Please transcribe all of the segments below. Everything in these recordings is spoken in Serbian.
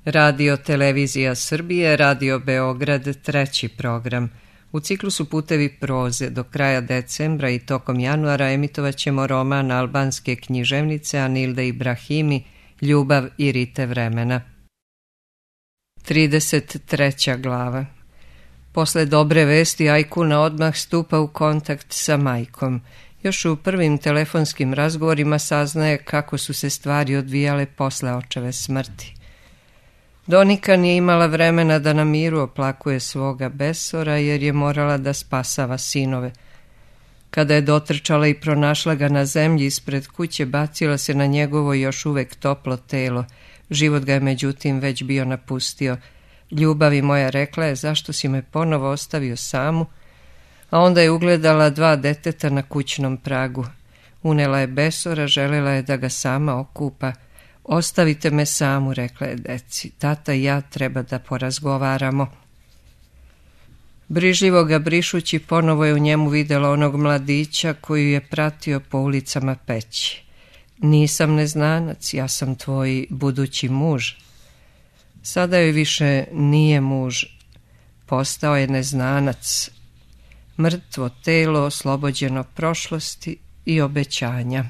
Radio Televizija Srbije, Radio Beograd, treći program. U ciklusu Putevi proze do kraja decembra i tokom januara emitovaćemo roman albanske književnice Anilde Ibrahimi Ljubav i rite vremena. 33. glava. Posle dobre vesti Ajkuna odmah stupa u kontakt sa majkom. Još u prvim telefonskim razgovorima saznaje kako su se stvari odvijale posle očeve smrti. Donika nije imala vremena da na miru oplakuje svoga besora jer je morala da spasava sinove. Kada je dotrčala i pronašla ga na zemlji ispred kuće, bacila se na njegovo još uvek toplo telo. Život ga je međutim već bio napustio. Ljubavi moja, rekla je, zašto si me ponovo ostavio samu? A onda je ugledala dva deteta na kućnom pragu. Unela je besora, želela je da ga sama okupa. Ostavite me samu, rekla je deci. Tata i ja treba da porazgovaramo. Brižljivo ga brišući, ponovo je u njemu videla onog mladića koji je pratio po ulicama Peći. Nisam neznanac, ja sam tvoj budući muž. Sada joj više nije muž, postao je neznanac. Mrtvo telo oslobođeno prošlosti i obećanja.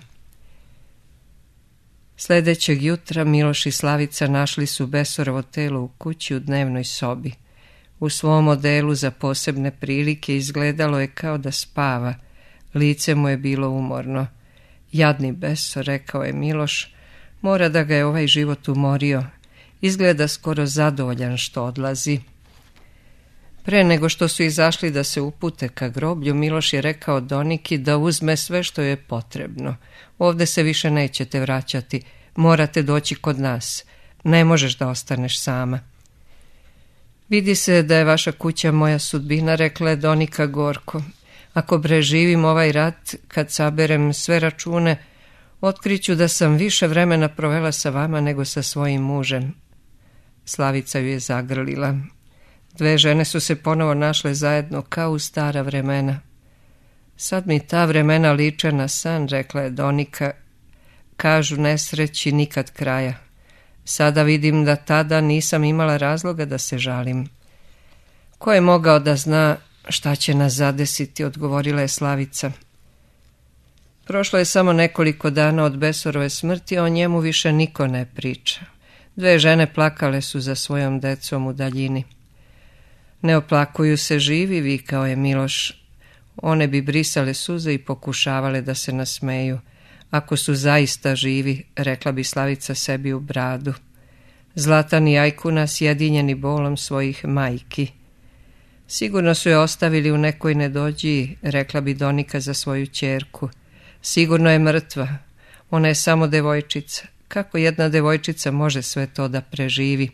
Sljedećeg jutra Miloš i Slavica našli su besorovo telo u kući u dnevnoj sobi. U svom odelu za posebne prilike izgledalo je kao da spava. Lice mu je bilo umorno. Jadni besor, rekao je Miloš, mora da ga je ovaj život umorio. Izgleda skoro zadovoljan što odlazi. Pre nego što su izašli da se upute ka groblju, Miloš je rekao Doniki da uzme sve što je potrebno. Ovde se više nećete vraćati, morate doći kod nas. Ne možeš da ostaneš sama. Vidi se da je vaša kuća moja sudbina, rekla je Donika gorko. Ako preživim ovaj rat, kad saberem sve račune, otkriću da sam više vremena provela sa vama nego sa svojim mužem. Slavica ju je zagrlila. Dve žene su se ponovo našle zajedno kao u stara vremena. Sad mi ta vremena liče na san, rekla je Donika. Kažu nesreći nikad kraja. Sada vidim da tada nisam imala razloga da se žalim. Ko je mogao da zna šta će nas zadesiti, odgovorila je Slavica. Prošlo je samo nekoliko dana od besorove smrti, a o njemu više niko ne priča. Dve žene plakale su za svojom decom u daljini. Ne oplakuju se živi, vikao je Miloš. One bi brisale suze i pokušavale da se nasmeju. Ako su zaista živi, rekla bi Slavica sebi u bradu. Zlatan i Ajkuna sjedinjeni bolom svojih majki. Sigurno su je ostavili u nekoj nedođiji, rekla bi Donika za svoju ćerku. Sigurno je mrtva. Ona je samo devojčica. Kako jedna devojčica može sve to da preživi?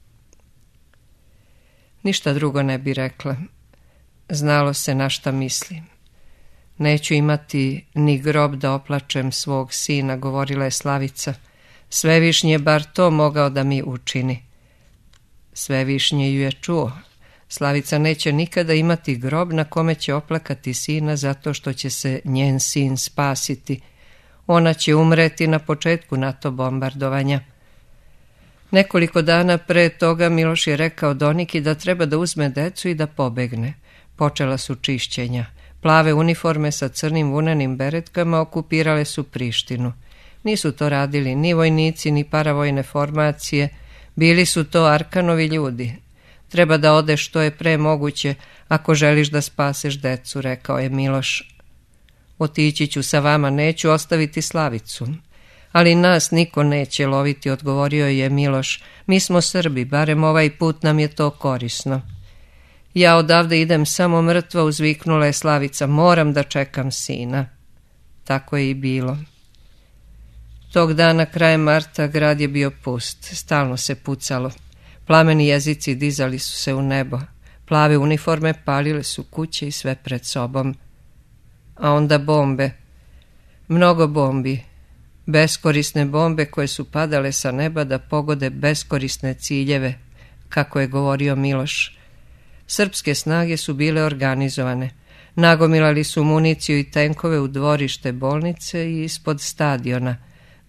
Ništa drugo ne bi rekla. Znalo se na šta mislim. Neću imati ni grob da oplačem svog sina, govorila je Slavica. Svevišnji je bar to mogao da mi učini. Svevišnji ju je čuo. Slavica neće nikada imati grob na kome će oplakati sina zato što će se njen sin spasiti. Ona će umreti na početku NATO bombardovanja. Nekoliko dana pre toga Miloš je rekao Doniki da treba da uzme decu i da pobegne. Počela su čišćenja. Plave uniforme sa crnim vunenim beretkama okupirale su Prištinu. Nisu to radili ni vojnici, ni paravojne formacije. Bili su to Arkanovi ljudi. Treba da odeš što je pre moguće ako želiš da spaseš decu, rekao je Miloš. Otići ću sa vama, neću ostaviti Slavicu. Ali nas niko neće loviti, odgovorio je Miloš. Mi smo Srbi, barem ovaj put nam je to korisno. Ja odavde idem samo mrtva, uzviknula je Slavica. Moram da čekam sina. Tako je i bilo. Tog dana krajem marta grad je bio pust. Stalno se pucalo. Plameni jezici dizali su se u nebo. Plave uniforme palile su kuće i sve pred sobom. A onda bombe. Mnogo bombi. Beskorisne bombe koje su padale sa neba da pogode beskorisne ciljeve, kako je govorio Miloš. Srpske snage su bile organizovane. Nagomilali su municiju i tenkove u dvorište bolnice i ispod stadiona.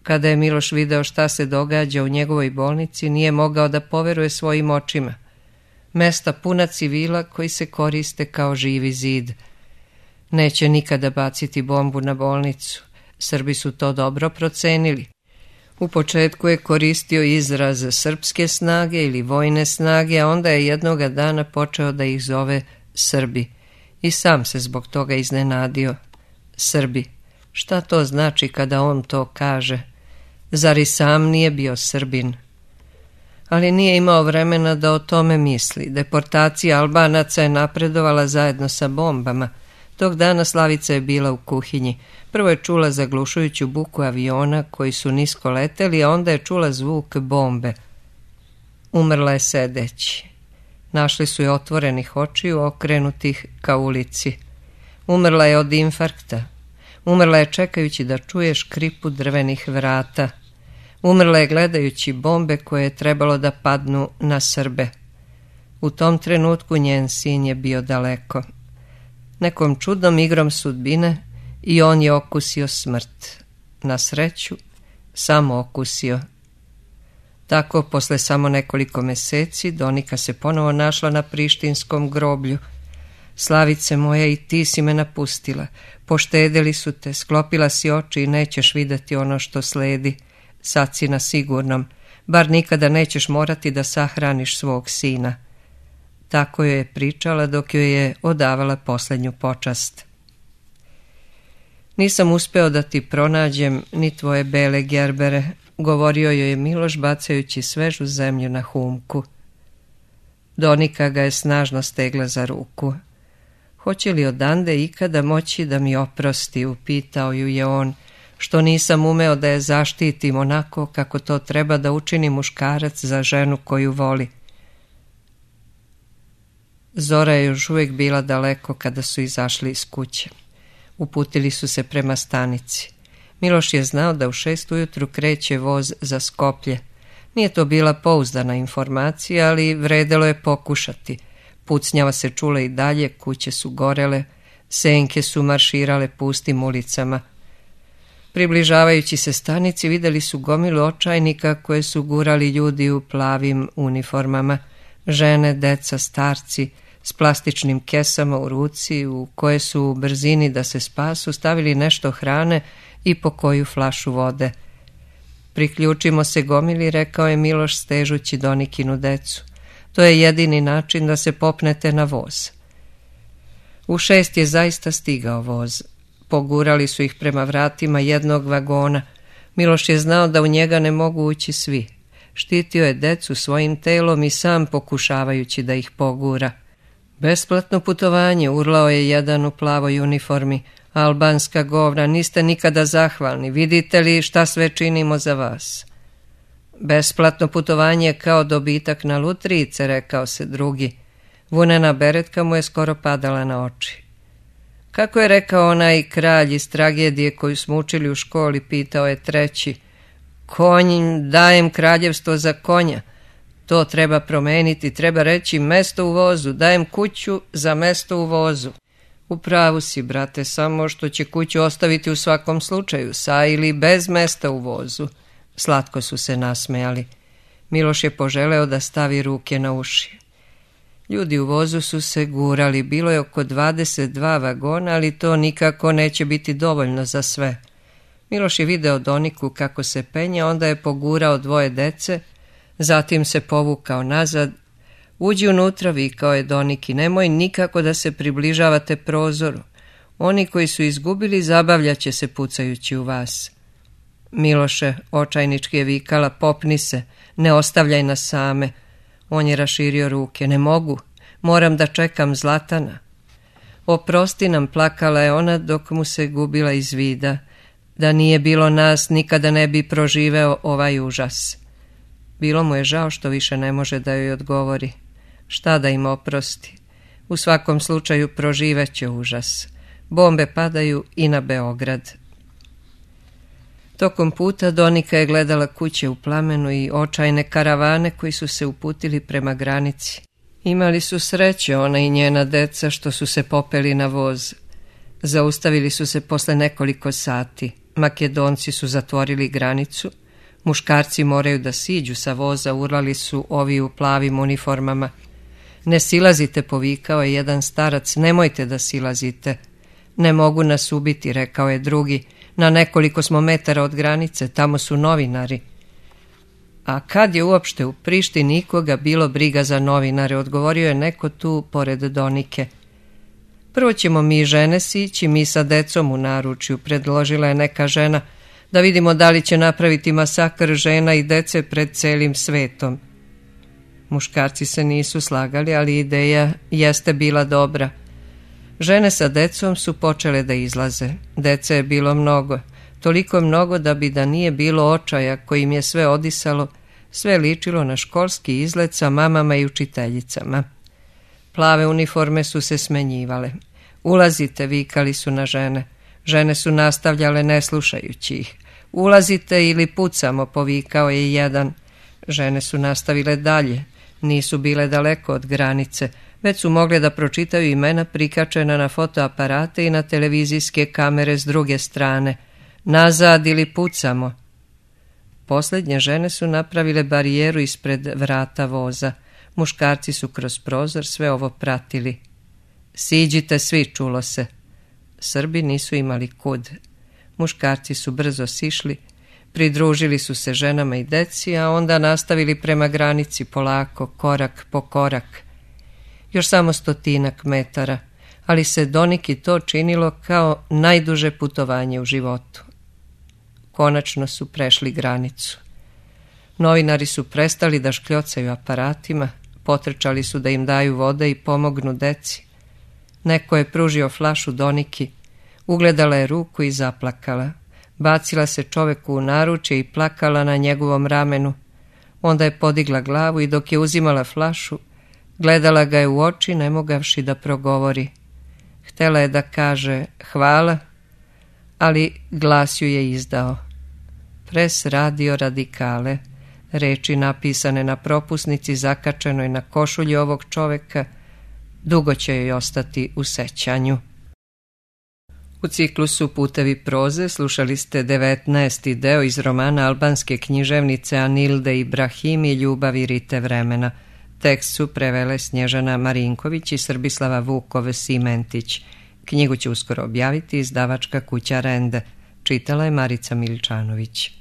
Kada je Miloš video šta se događa u njegovoj bolnici, nije mogao da poveruje svojim očima. Mesta puna civila koji se koriste kao živi zid. Neće nikada baciti bombu na bolnicu. Srbi su to dobro procenili. U početku je koristio izraz srpske snage ili vojne snage, a onda je jednoga dana počeo da ih zove Srbi. I sam se zbog toga iznenadio. Srbi. Šta to znači kada on to kaže? Zar i sam nije bio Srbin? Ali nije imao vremena da o tome misli. Deportacija Albanaca je napredovala zajedno sa bombama. Tog dana Slavica je bila u kuhinji. Prvo je čula zaglušujuću buku aviona koji su nisko leteli, a onda je čula zvuk bombe. Umrla je sedeći. Našli su je otvorenih očiju, okrenutih ka ulici. Umrla je od infarkta. Umrla je čekajući da čuje škripu drvenih vrata. Umrla je gledajući bombe koje je trebalo da padnu na Srbe. U tom trenutku njen sin je bio daleko. Nekom čudnom igrom sudbine i on je okusio smrt. Na sreću, samo okusio. Tako, posle samo nekoliko meseci, Donika se ponovo našla na prištinskom groblju. Slavice moja, i ti si me napustila. Poštedeli su te, sklopila si oči i nećeš videti ono što sledi. Sad si na sigurnom, bar nikada nećeš morati da sahraniš svog sina. Tako joj je pričala dok joj je odavala poslednju počast. Nisam uspeo da ti pronađem ni tvoje bele gerbere, govorio joj je Miloš bacajući svežu zemlju na humku. Donika ga je snažno stegla za ruku. Hoće li odande ikada moći da mi oprosti, upitao ju je on, što nisam umeo da je zaštitim onako kako to treba da učini muškarac za ženu koju voli. Zora je još uvijek bila daleko kada su izašli iz kuće. Uputili su se prema stanici. Miloš je znao da u 6 ujutru kreće voz za Skoplje. Nije to bila pouzdana informacija, ali vredelo je pokušati. Pucnjava se čula i dalje, kuće su gorele, senke su marširale pustim ulicama. Približavajući se stanici vidjeli su gomilu očajnika koje su gurali ljudi u plavim uniformama, žene, deca, starci, s plastičnim kesama u ruci u koje su u brzini da se spasu stavili nešto hrane i po koju flašu vode. Priključimo se gomili, rekao je Miloš stežući Donikinu decu. To je jedini način da se popnete na voz. U 6 je zaista stigao voz. Pogurali su ih prema vratima jednog vagona. Miloš je znao da u njega ne mogu ući svi. Štitio je decu svojim telom i sam pokušavajući da ih pogura. Besplatno putovanje, urlao je jedan u plavoj uniformi. Albanska govna, niste nikada zahvalni. Vidite li šta sve činimo za vas? Besplatno putovanje kao dobitak na lutrijice, rekao se drugi. Vunena beretka mu je skoro padala na oči. Kako je rekao onaj kralj iz tragedije koju smo učili u školi, pitao je treći. Konj, dajem kraljevstvo za konja. To treba promeniti, treba reći mesto u vozu, dajem kuću za mesto u vozu. U pravu si, brate, samo što će kuću ostaviti u svakom slučaju, sa ili bez mesta u vozu. Slatko su se nasmejali. Miloš je poželeo da stavi ruke na uši. Ljudi u vozu su se gurali, bilo je oko 22 vagona, ali to nikako neće biti dovoljno za sve. Miloš je video Doniku kako se penje, onda je pogurao 2 dece, zatim se povukao nazad. Uđi unutra, vikao je Doniki, nemoj nikako da se približavate prozoru. Oni koji su izgubili zabavljat će se pucajući u vas. Miloše, očajnički je vikala, popni se, ne ostavljaj nas same. On je raširio ruke, ne mogu, moram da čekam Zlatana. Oprosti nam, plakala je ona dok mu se gubila iz vida. Da nije bilo nas, nikada ne bi proživeo ovaj užas. Bilo mu je žao što više ne može da joj odgovori. Šta da im oprosti? U svakom slučaju proživeće užas. Bombe padaju i na Beograd. Tokom puta Donika je gledala kuće u plamenu i očajne karavane koji su se uputili prema granici. Imali su sreće ona i njena deca što su se popeli na voz. Zaustavili su se posle nekoliko sati. Makedonci su zatvorili granicu, muškarci moraju da siđu sa voza, urlali su ovi u plavim uniformama. Ne silazite, povikao je jedan starac, nemojte da silazite. Ne mogu nas ubiti, rekao je drugi, na nekoliko smo metara od granice, tamo su novinari. A kad je uopšte u Prištini nikoga bilo briga za novinare, odgovorio je neko tu pored Donike. Prvo ćemo mi žene sići, mi sa decom u naručju, predložila je neka žena, da vidimo da li će napraviti masakr žena i dece pred celim svetom. Muškarci se nisu slagali, ali ideja jeste bila dobra. Žene sa decom su počele da izlaze. Dece je bilo mnogo, toliko mnogo da bi da nije bilo očaja kojim je sve odisalo, sve ličilo na školski izlet sa mamama i učiteljicama. Plave uniforme su se smenjivale. Ulazite, vikali su na žene. Žene su nastavljale ne slušajući ih. Ulazite ili pucamo, povikao je jedan. Žene su nastavile dalje. Nisu bile daleko od granice, već su mogle da pročitaju imena prikačena na fotoaparate i na televizijske kamere s druge strane. Nazad ili pucamo. Posljednje žene su napravile barijeru ispred vrata voza. Muškarci su kroz prozor sve ovo pratili. Siđite svi, čulo se. Srbi nisu imali kud. Muškarci su brzo sišli, pridružili su se ženama i deci, a onda nastavili prema granici polako, korak po korak. Još samo 100 metara, ali se Doniki to činilo kao najduže putovanje u životu. Konačno su prešli granicu. Novinari su prestali da škljocaju aparatima, potrčali su da im daju vode i pomognu deci. Neko je pružio flašu Doniki, ugledala je ruku i zaplakala. Bacila se čoveku u naručje i plakala na njegovom ramenu. Onda je podigla glavu i dok je uzimala flašu, gledala ga je u oči, ne mogavši da progovori. Htela je da kaže hvala, ali glas ju je izdao. Pres radio radikale, reči napisane na propusnici zakačenoj na košulji ovog čoveka, dugo će joj ostati u sećanju. U ciklusu Putevi proze slušali ste 19. deo iz romana albanske književnice Anilde Ibrahimi Ljubav i rite vremena. Tekst su prevele Snježana Marinković i Srbislava Vukov-Simentić. Knjigu će uskoro objaviti izdavačka kuća Rende. Čitala je Marica Miličanović.